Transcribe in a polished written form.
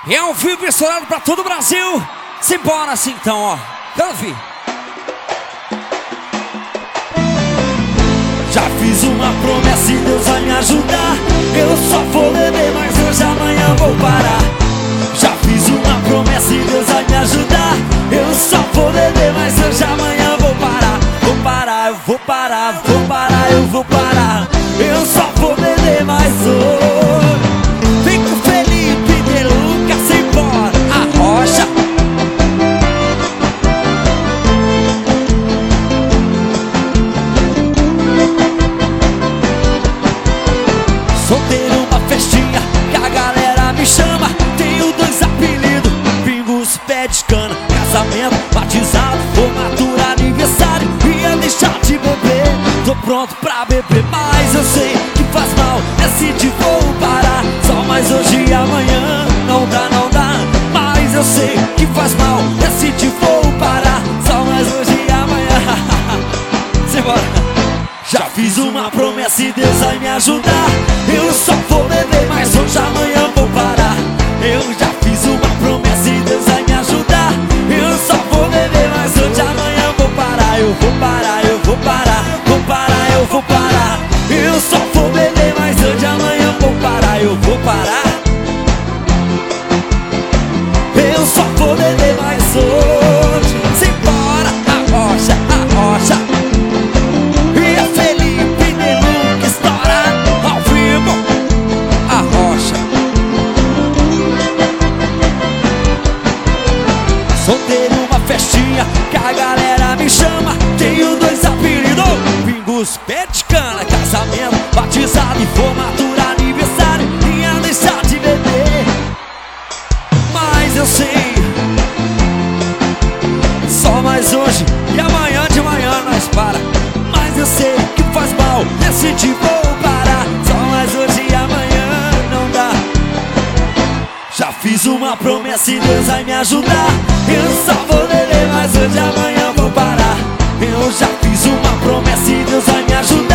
É um vivo estourado pra todo o Brasil. Simbora assim então, ó. Quero ver. Já fiz uma promessa e Deus vai me ajudar. Eu só vou beber, mas hoje amanhã vou parar. Já fiz uma promessa e Deus vai me ajudar. Eu só vou beber, mas hoje amanhã vou parar. Vou parar, eu vou parar, vou parar, eu vou parar. Eu só vou beber, mas hoje vem com Felipe de Lucas, simbora. A rocha. solteiro, uma festinha que a galera me chama. Tenho 2 apelidos, pingos, pé de cana. Casamento, batizado, formatura, aniversário. Ia deixar de beber, tô pronto pra beber. Mas eu sei que faz mal, decidi vou parar. Só mais hoje e amanhã, não dá, não dá. Mas eu sei que faz mal, decidi vou parar. Só mais hoje e amanhã. Simbora. Já fiz uma promessa e Deus vai me ajudar. Eu só vou beber, mas hoje amanhã vou parar. Eu já fiz uma promessa e Deus vai me ajudar. Eu só vou beber, mas hoje amanhã vou parar. Eu vou parar, eu vou parar, vou parar, eu vou parar. Eu só vou beber, mas hoje amanhã vou parar. Eu vou parar. Eu só vou beber, mas hoje. Simbora, a rocha, a rocha. Solteiro, uma festinha que a galera me chama. Tenho 2 apelidos, pingos, pé de cana. Casamento, batizado e formatura, aniversário. Ia deixar de beber, mas eu sei. Só mais hoje e amanhã de manhã nós para. Mas eu sei que faz mal, decidi vou parar. Só mais hoje e amanhã não dá. Já fiz uma promessa e Deus vai me ajudar. Eu só vou beber, mas hoje amanhã vou parar. Eu já fiz uma promessa e Deus vai me ajudar.